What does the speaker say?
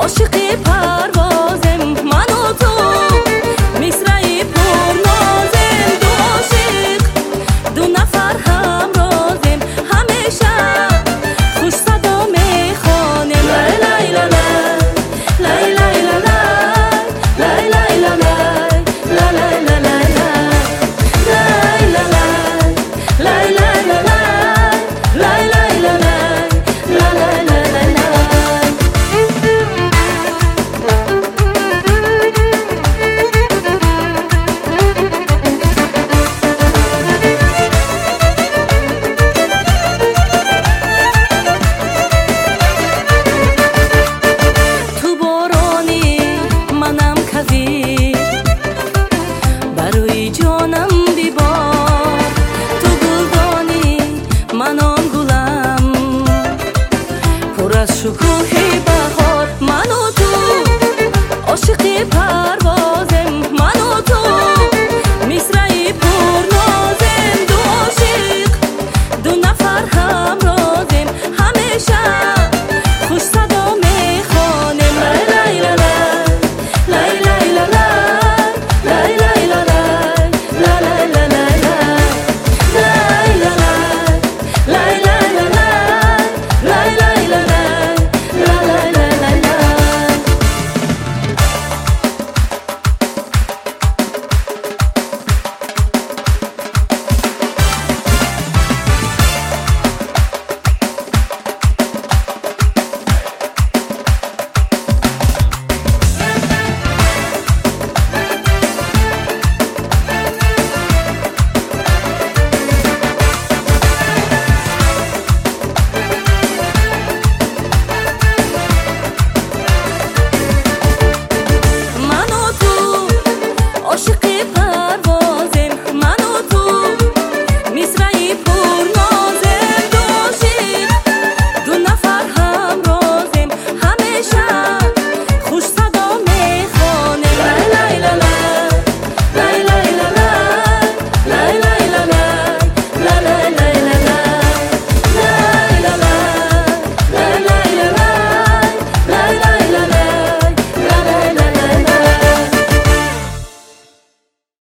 عاشقی پروازم من و تو مصرعی پرنازم دو عاشق دو نفر همرازم همیشه خوش صدا میخوانم لای لای لای لای لای لای لای لای لای لای لای барои ҷонам бибор ту гулдони ман он гулам пур аз шукӯҳи баҳор ману ту عاشقی